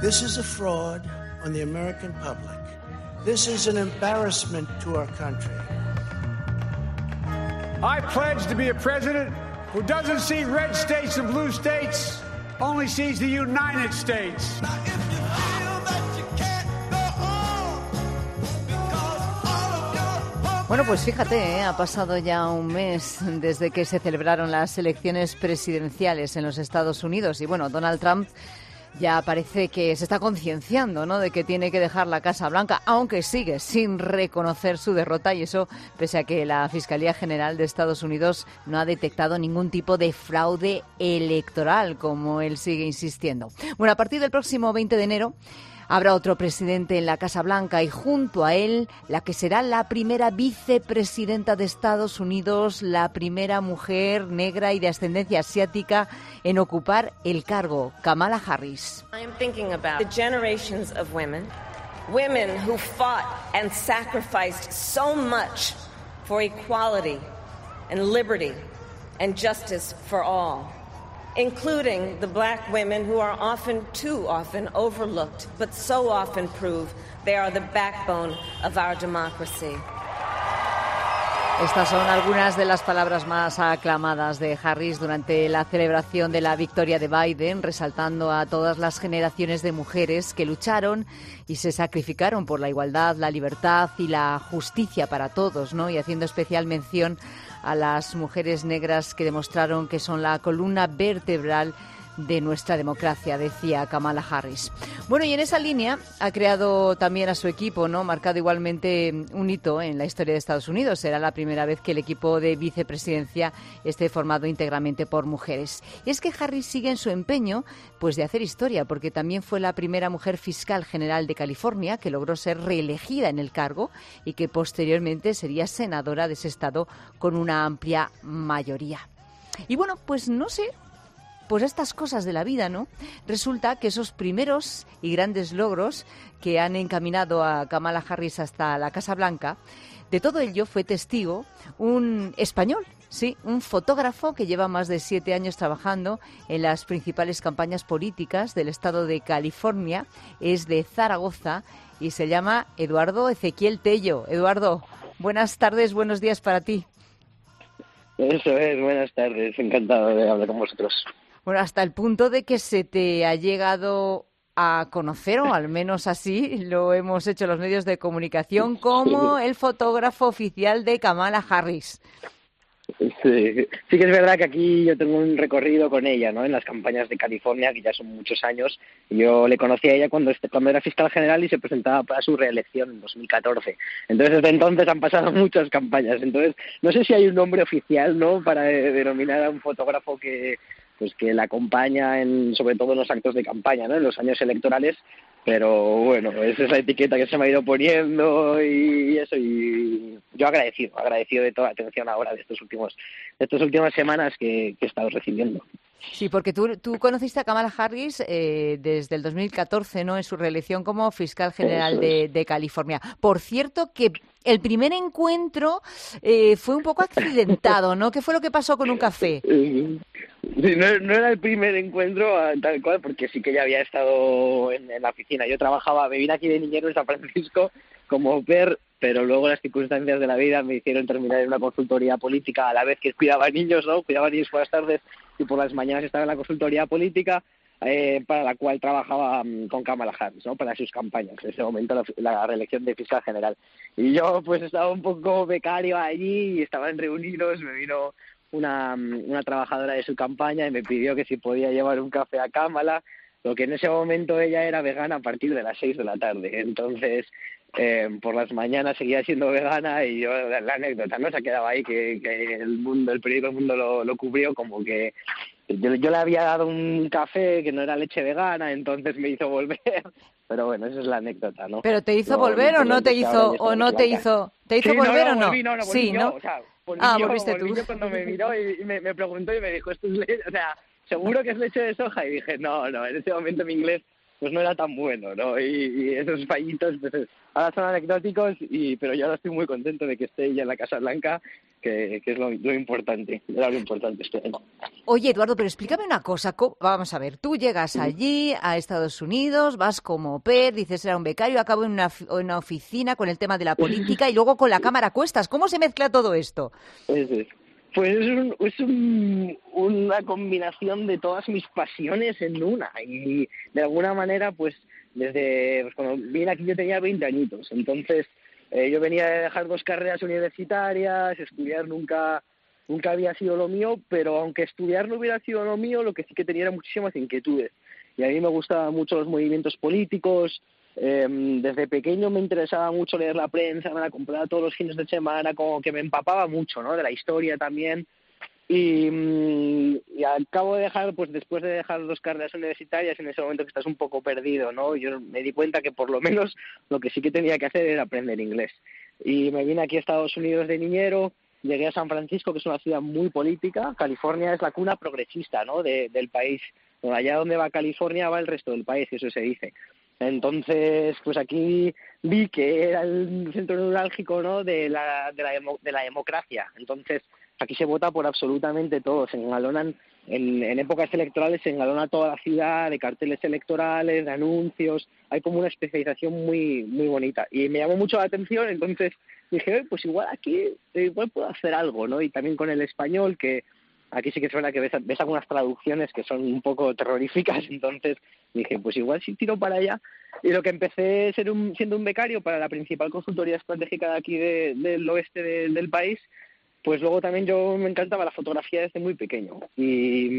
This is a fraud on the American public. This is an embarrassment to our country. I pledge to be a president who doesn't see red states and blue states, only sees the United States. Bueno, pues fíjate, ha pasado ya un mes desde que se celebraron las elecciones presidenciales en los Estados Unidos y bueno, Donald Trump ya parece que se está concienciando, ¿no?, de que tiene que dejar la Casa Blanca, aunque sigue sin reconocer su derrota, y eso pese a que la Fiscalía General de Estados Unidos no ha detectado ningún tipo de fraude electoral, como él sigue insistiendo. Bueno, a partir del próximo 20 de enero habrá otro presidente en la Casa Blanca y junto a él la que será la primera vicepresidenta de Estados Unidos, la primera mujer negra y de ascendencia asiática en ocupar el cargo, Kamala Harris. I am thinking about the generations of women who fought and sacrificed so much for equality and liberty and justice for all, including the black women who are too often overlooked, but so often prove they are the backbone of our democracy. Estas son algunas de las palabras más aclamadas de Harris durante la celebración de la victoria de Biden, resaltando a todas las generaciones de mujeres que lucharon y se sacrificaron por la igualdad, la libertad y la justicia para todos, ¿no? Y haciendo especial mención a las mujeres negras que demostraron que son la columna vertebral de nuestra democracia, decía Kamala Harris. Bueno, y en esa línea ha creado también a su equipo, ¿no?, marcado igualmente un hito en la historia de Estados Unidos. Será la primera vez que el equipo de vicepresidencia esté formado íntegramente por mujeres. Y es que Harris sigue en su empeño pues de hacer historia, porque también fue la primera mujer fiscal general de California que logró ser reelegida en el cargo y que posteriormente sería senadora de ese estado con una amplia mayoría. Y bueno, pues no sé, pues estas cosas de la vida, ¿no? Resulta que esos primeros y grandes logros que han encaminado a Kamala Harris hasta la Casa Blanca, de todo ello fue testigo un español, sí, un fotógrafo que lleva más de 7 años trabajando en las principales campañas políticas del estado de California, es de Zaragoza y se llama Eduardo Ezequiel Tello. Eduardo, buenas tardes, buenos días para ti. Eso es, buenas tardes, encantado de hablar con vosotros. Bueno, hasta el punto de que se te ha llegado a conocer, o al menos así lo hemos hecho los medios de comunicación, como el fotógrafo oficial de Kamala Harris. Sí, sí que es verdad que aquí yo tengo un recorrido con ella, ¿no?, en las campañas de California, que ya son muchos años. Yo le conocí a ella cuando era fiscal general y se presentaba para su reelección en 2014. Entonces, desde entonces han pasado muchas campañas. Entonces, no sé si hay un nombre oficial, ¿no?, para denominar a un fotógrafo que la acompaña sobre todo en los actos de campaña, ¿no?, en los años electorales, pero bueno, esa es la etiqueta que se me ha ido poniendo y eso, y yo agradecido de toda la atención ahora de estas últimas semanas que he estado recibiendo. Sí, porque tú conociste a Kamala Harris desde el 2014, ¿no?, en su reelección como fiscal general de California. Por cierto, que el primer encuentro fue un poco accidentado, ¿no? ¿Qué fue lo que pasó con un café? Sí, no era el primer encuentro tal cual, porque sí que ya había estado en la oficina. Me vine aquí de niñero en San Francisco como au pair, pero luego las circunstancias de la vida me hicieron terminar en una consultoría política a la vez que cuidaba niños, ¿no? Cuidaba niños por las tardes y por las mañanas estaba en la consultoría política, para la cual trabajaba con Kamala Harris, ¿no?, para sus campañas, en ese momento la reelección de fiscal general. Y yo pues estaba un poco becario allí y estaban reunidos, me vino una trabajadora de su campaña y me pidió que si podía llevar un café a Kamala, lo que en ese momento ella era vegana a partir de las 6 de la tarde. Entonces, por las mañanas seguía siendo vegana y yo, la anécdota no se ha quedado ahí, que el periódico El Mundo lo cubrió como que yo le había dado un café que no era leche vegana, entonces me hizo volver. Pero bueno, esa es la anécdota, ¿no? ¿Pero te hizo volver o no te hizo? ¿Te hizo volver o no? Volví, no, sí, ¿no? Yo, o sea, volviste tú. Yo cuando me miró y me preguntó y me dijo, esto es leche, o sea, seguro que es leche de soja, y dije, no, en ese momento mi inglés pues no era tan bueno, ¿no? Y esos fallitos, pues ahora son anecdóticos, pero yo ahora estoy muy contento de que esté ella en la Casa Blanca que es lo importante, era lo importante este año. Oye, Eduardo, pero explícame una cosa. Vamos a ver, tú llegas allí a Estados Unidos, vas como au pair, dices era un becario, acabo en una oficina con el tema de la política y luego con la cámara a cuestas. ¿Cómo se mezcla todo esto? Eso es. Pues una combinación de todas mis pasiones en una. Y de alguna manera, pues desde cuando vine aquí yo tenía 20 añitos. Entonces yo venía de dejar 2 carreras universitarias, estudiar nunca había sido lo mío, pero aunque estudiar no hubiera sido lo mío, lo que sí que tenía era muchísimas inquietudes. Y a mí me gustaban mucho los movimientos políticos. Desde pequeño me interesaba mucho leer la prensa, me la compraba todos los fines de semana, como que me empapaba mucho, ¿no? De la historia también. Y al cabo de dejar, pues después de dejar 2 carreras universitarias, en ese momento que estás un poco perdido, ¿no? Yo me di cuenta que por lo menos lo que sí que tenía que hacer era aprender inglés. Y me vine aquí a Estados Unidos de niñero, llegué a San Francisco, que es una ciudad muy política. California es la cuna progresista, ¿no? del país. Bueno, allá donde va California va el resto del país, eso se dice. Entonces, pues aquí vi que era el centro neurálgico, ¿no? de la democracia. Entonces, aquí se vota por absolutamente todo. Se engalonan, en épocas electorales se engalona toda la ciudad de carteles electorales, de anuncios. Hay como una especialización muy muy bonita. Y me llamó mucho la atención, entonces dije, pues igual aquí, igual puedo hacer algo, ¿no? Y también con el español, que aquí sí que es verdad que ves algunas traducciones que son un poco terroríficas, entonces dije, pues igual sí tiro para allá. Y lo que empecé siendo un becario para la principal consultoría estratégica de aquí del oeste del país, pues luego también yo me encantaba la fotografía desde muy pequeño. Y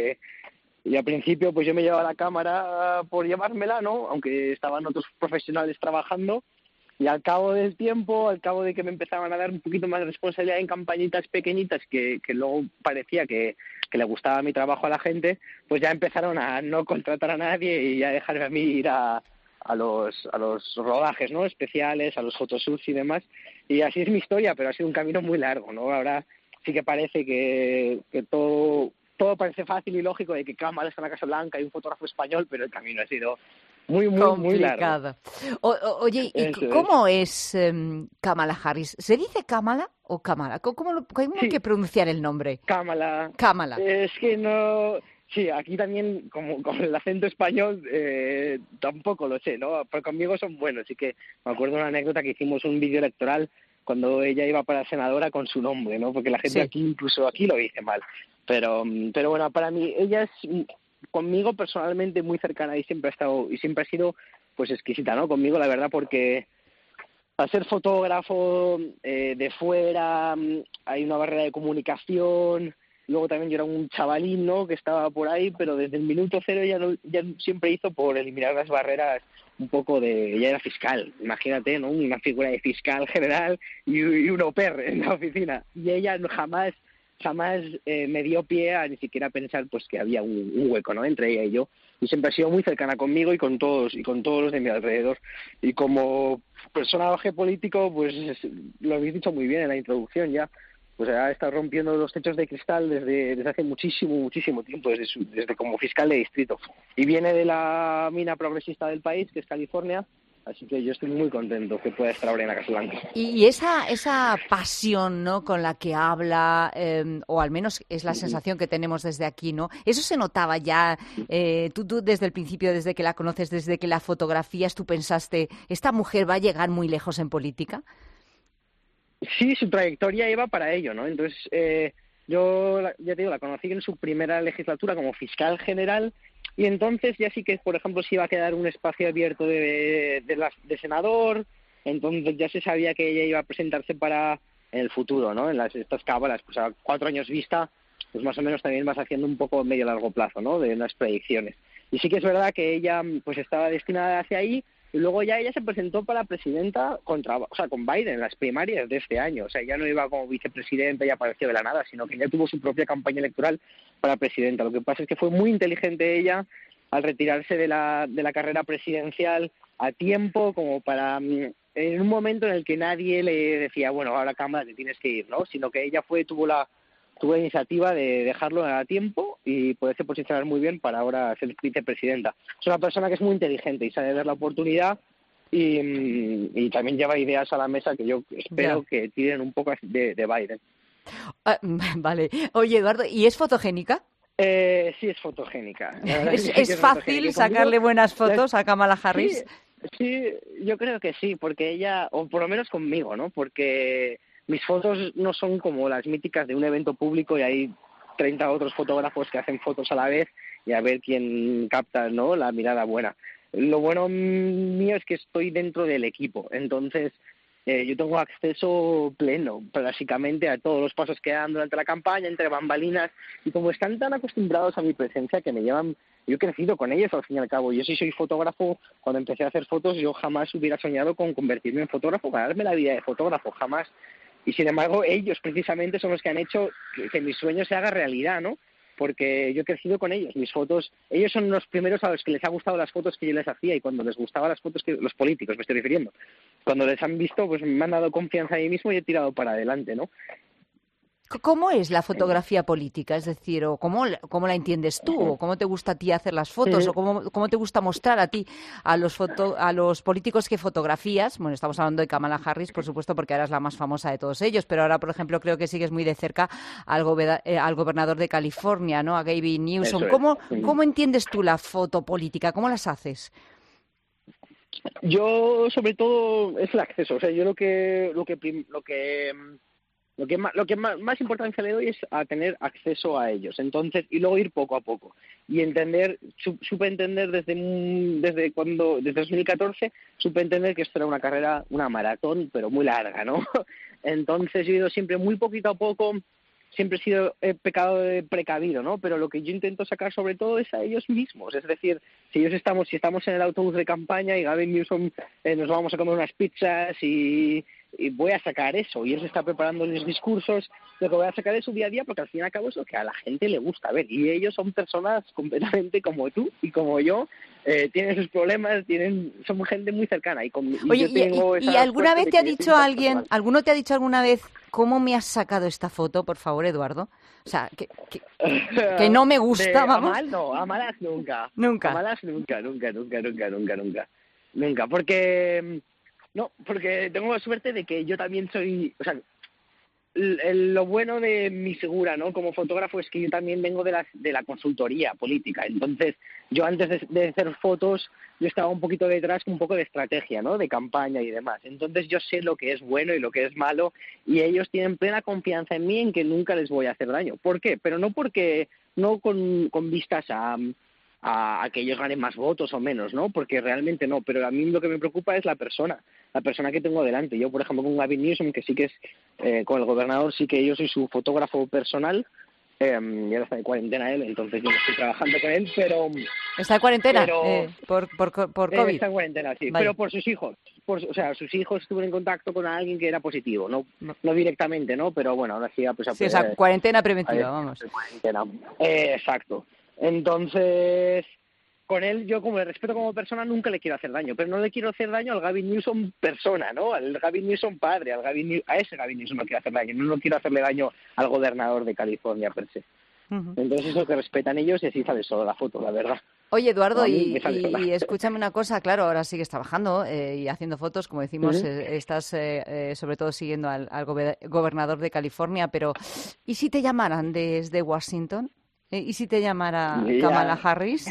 al principio pues yo me llevaba la cámara por llevármela, ¿no? Aunque estaban otros profesionales trabajando. Y al cabo del tiempo, al cabo de que me empezaban a dar un poquito más de responsabilidad en campañitas pequeñitas que luego parecía que le gustaba mi trabajo a la gente, pues ya empezaron a no contratar a nadie y ya dejarme a mí ir a los rodajes, ¿no? Especiales, a los photoshoots y demás. Y así es mi historia, pero ha sido un camino muy largo, ¿no? Ahora sí que parece que todo parece fácil y lógico, de que cámara está en la Casa Blanca y un fotógrafo español, pero el camino ha sido muy, muy, muy largo. Oye, ¿y cómo es Kamala Harris? ¿Se dice Kamala o Kamala? ¿Cómo hay que pronunciar el nombre? Kamala. Es que no... Sí, aquí también, como con el acento español, tampoco lo sé, ¿no? Pero conmigo son buenos, así que me acuerdo de una anécdota que hicimos un vídeo electoral cuando ella iba para senadora con su nombre, ¿no? Porque la gente aquí, incluso aquí, lo dice mal. Pero bueno, para mí, ella es conmigo personalmente muy cercana y siempre ha sido pues exquisita, ¿no? Conmigo, la verdad, porque al ser fotógrafo de fuera hay una barrera de comunicación. Luego también yo era un chavalín, ¿no? Que estaba por ahí, pero desde el minuto cero ella siempre hizo por eliminar las barreras un poco de... Ella era fiscal, imagínate, ¿no? Una figura de fiscal general y un au pair en la oficina. Y ella jamás me dio pie a ni siquiera pensar pues que había un hueco, ¿no? Entre ella y yo. Y siempre ha sido muy cercana conmigo y con todos los de mi alrededor. Y como personaje político, pues lo habéis dicho muy bien en la introducción ya. Pues ha estado rompiendo los techos de cristal desde hace muchísimo tiempo, desde como fiscal de distrito. Y viene de la mina progresista del país, que es California, así que yo estoy muy contento que pueda estar ahora en la Casa Blanca. Y esa pasión, ¿no?, con la que habla, o al menos es la sensación que tenemos desde aquí, ¿no? Eso se notaba ya, tú desde el principio, desde que la conoces, desde que la fotografías, tú pensaste, ¿esta mujer va a llegar muy lejos en política? Sí, su trayectoria iba para ello, ¿no? Entonces, yo, ya te digo, la conocí en su primera legislatura como fiscal general y entonces ya sí que, por ejemplo, se iba a quedar un espacio abierto de senador, entonces ya se sabía que ella iba a presentarse para el futuro, ¿no? En estas cábalas, pues a 4 años vista, pues más o menos también vas haciendo un poco medio largo plazo, ¿no? De unas predicciones. Y sí que es verdad que ella pues estaba destinada hacia ahí. Y luego ya ella se presentó para presidenta con Biden en las primarias de este año. O sea, ya no iba como vicepresidenta y apareció de la nada, sino que ya tuvo su propia campaña electoral para presidenta. Lo que pasa es que fue muy inteligente ella al retirarse de la carrera presidencial a tiempo, como para en un momento en el que nadie le decía, bueno, ahora Cámara te tienes que ir, ¿no? Sino que ella tuvo la iniciativa de dejarlo a tiempo y poderse posicionar muy bien para ahora ser vicepresidenta. Es una persona que es muy inteligente y sabe ver la oportunidad y también lleva ideas a la mesa que yo espero que tiren un poco de Biden. Vale. Oye, Eduardo, ¿y es fotogénica? Sí, es fotogénica. ¿Es fácil sacarle buenas fotos a Kamala Harris? Sí, yo creo que sí, porque ella, o por lo menos conmigo, ¿no? Porque mis fotos no son como las míticas de un evento público y hay 30 otros fotógrafos que hacen fotos a la vez y a ver quién capta, ¿no?, la mirada buena. Lo bueno mío es que estoy dentro del equipo, entonces yo tengo acceso pleno, básicamente, a todos los pasos que dan durante la campaña, entre bambalinas, y como están tan acostumbrados a mi presencia que me llevan... Yo he crecido con ellos, al fin y al cabo. Yo sí soy fotógrafo. Cuando empecé a hacer fotos, yo jamás hubiera soñado con convertirme en fotógrafo, ganarme la vida de fotógrafo, jamás. Y sin embargo, ellos precisamente son los que han hecho que mi sueño se haga realidad, ¿no? Porque yo he crecido con ellos. Mis fotos, ellos son los primeros a los que les ha gustado las fotos que yo les hacía, y cuando les gustaban las fotos, que los políticos me estoy refiriendo, cuando les han visto, pues me han dado confianza a mí mismo y he tirado para adelante, ¿no? ¿Cómo es la fotografía política? Es decir, o ¿cómo la entiendes tú? ¿O cómo te gusta a ti hacer las fotos? ¿O cómo te gusta mostrar a ti a los políticos que fotografías? Bueno, estamos hablando de Kamala Harris, por supuesto, porque ahora es la más famosa de todos ellos, pero ahora, por ejemplo, creo que sigues muy de cerca al gobernador de California, ¿no?, a Gavin Newsom. ¿Cómo entiendes tú la foto política? ¿Cómo las haces? Yo, sobre todo, es el acceso. O sea, yo lo que más importancia le doy es a tener acceso a ellos. Entonces, y luego ir poco a poco. Y entender, supe entender desde 2014, supe entender que esto era una carrera, una maratón, pero muy larga, ¿no? Entonces, yo he ido siempre muy poquito a poco. Siempre he pecado de precavido, ¿no? Pero lo que yo intento sacar sobre todo es a ellos mismos. Es decir, si estamos en el autobús de campaña y Gavin Newsom nos vamos a comer unas pizzas y voy a sacar eso, y él se está preparando los discursos, lo que voy a sacar es su día a día, porque al fin y al cabo es lo que a la gente le gusta ver, y ellos son personas completamente como tú y como yo, tienen sus problemas, son gente muy cercana. Oye, ¿y alguna vez te ha dicho alguno te ha dicho alguna vez, cómo me has sacado esta foto, por favor, Eduardo? O sea, que no me gusta, vamos. A malas nunca. Nunca. A malas nunca, porque... No, porque tengo la suerte de que yo también soy... O sea, lo bueno de mi figura, ¿no?, como fotógrafo, es que yo también vengo de la consultoría política. Entonces, yo antes de hacer fotos, yo estaba un poquito detrás, un poco de estrategia, ¿no?, de campaña y demás. Entonces, yo sé lo que es bueno y lo que es malo, y ellos tienen plena confianza en mí, en que nunca les voy a hacer daño. ¿Por qué? Pero no con vistas a que ellos ganen más votos o menos, ¿no? Porque realmente no, pero a mí lo que me preocupa es la persona que tengo delante. Yo, por ejemplo, con Gavin Newsom, que sí que es, con el gobernador, sí que yo soy su fotógrafo personal, y ahora está de cuarentena él, entonces yo no estoy trabajando con él, pero... ¿Está de cuarentena? ¿Por COVID? Está en cuarentena, sí, vale. Pero por sus hijos. Sus hijos estuvieron en contacto con alguien que era positivo, no directamente, ¿no? Pero bueno, ahora sí... Pues, sí, o sea, cuarentena preventiva, vamos. Cuarentena. Exacto. Entonces, con él, yo como le respeto como persona, nunca le quiero hacer daño, pero no le quiero hacer daño al Gavin Newsom persona, ¿no? Al Gavin Newsom padre, a ese Gavin Newsom no quiero hacer daño, no quiero hacerle daño al gobernador de California per se. Uh-huh. Entonces eso que respetan ellos, y así sale solo la foto, la verdad. Oye, Eduardo, y escúchame una cosa, claro, ahora sigues trabajando y haciendo fotos, como decimos, uh-huh. Estás sobre todo siguiendo al gobernador de California, pero ¿y si te llamaran desde Washington? ¿Y si te llamara Kamala Harris?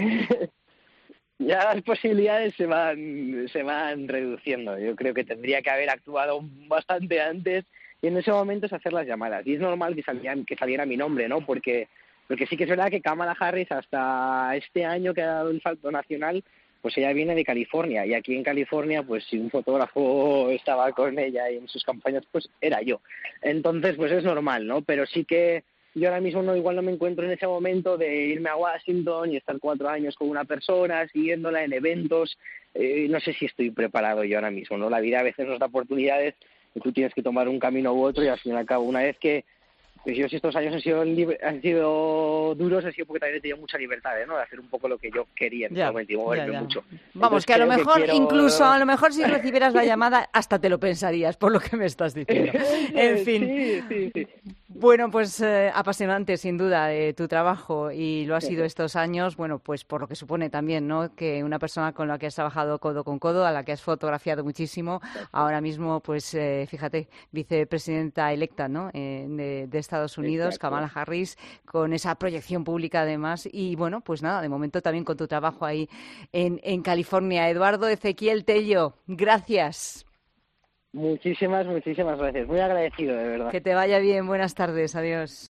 Ya las posibilidades se van reduciendo. Yo creo que tendría que haber actuado bastante antes, y en ese momento es hacer las llamadas. Y es normal que saliera mi nombre, ¿no? Porque sí que es verdad que Kamala Harris, hasta este año que ha dado el salto nacional, pues ella viene de California. Y aquí en California, pues si un fotógrafo estaba con ella y en sus campañas, pues era yo. Entonces, pues es normal, ¿no? Pero sí que yo ahora mismo igual no me encuentro en ese momento de irme a Washington y estar 4 años con una persona, siguiéndola en eventos. No sé si estoy preparado yo ahora mismo, ¿no? La vida a veces nos da oportunidades y tú tienes que tomar un camino u otro, y al fin y al cabo, una vez que... Pues yo, si estos años han sido duros, ha sido porque también he tenido mucha libertad, ¿no?, de hacer un poco lo que yo quería en ese momento y moverme mucho. Vamos, entonces, que a lo mejor, incluso a lo mejor si recibieras la llamada, hasta te lo pensarías, por lo que me estás diciendo. En fin. Sí. Bueno, pues apasionante sin duda tu trabajo y lo ha sido estos años, bueno, pues por lo que supone también, ¿no? Que una persona con la que has trabajado codo con codo, a la que has fotografiado muchísimo, ahora mismo, pues fíjate, vicepresidenta electa, ¿no? De Estados Unidos, Kamala Harris, con esa proyección pública además y bueno, pues nada, de momento también con tu trabajo ahí en California. Eduardo Ezequiel Tello, gracias. Muchísimas gracias. Muy agradecido, de verdad. Que te vaya bien. Buenas tardes. Adiós.